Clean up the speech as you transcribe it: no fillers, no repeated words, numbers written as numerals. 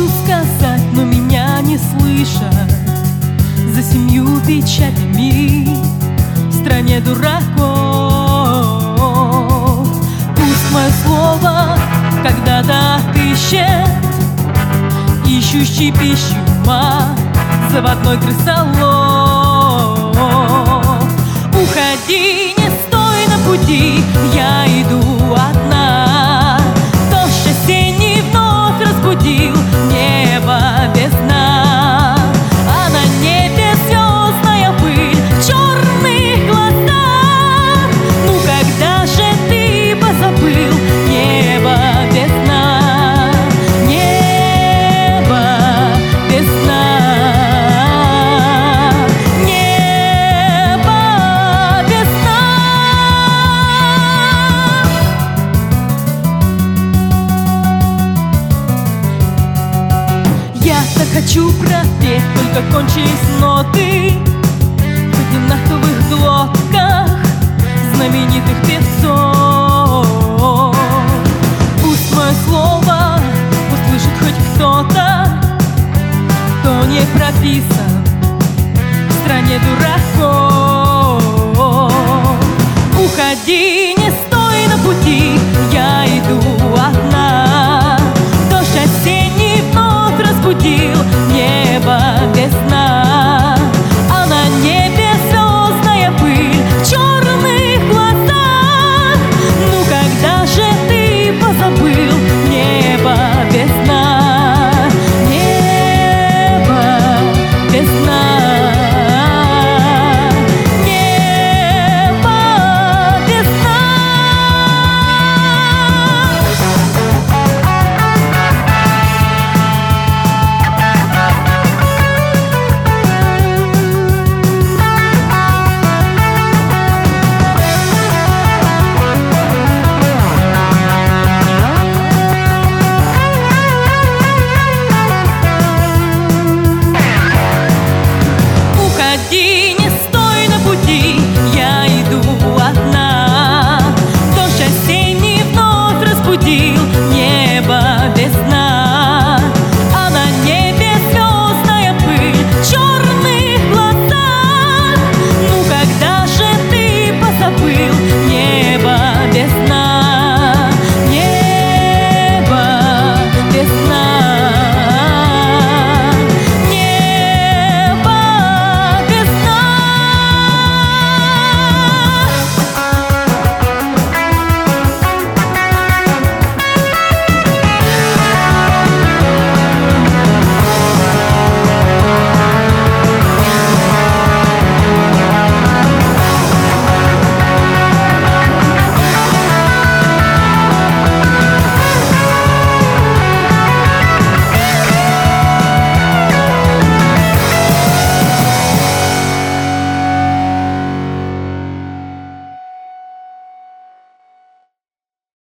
хочу сказать, но меня не слышат. За 7 печатями в стране дураков. Пусть мое слово когда-то отыщет ищущий пищу заводной крысолов. Уходи, не стой на пути, я иду одна. Дождь осенний вновь разбудил небо без дна, а на небе звездная пыль в черных глазах. Ну когда же ты позабыл небо без дна? Небо без дна. Небо без дна. Я так хочу пропеть, только кончились ноты в одинаковых глотках знаменитых певцов. Пусть мое слово услышит хоть кто-то, кто не прописан в стране дураков. Уходи, не стой на пути,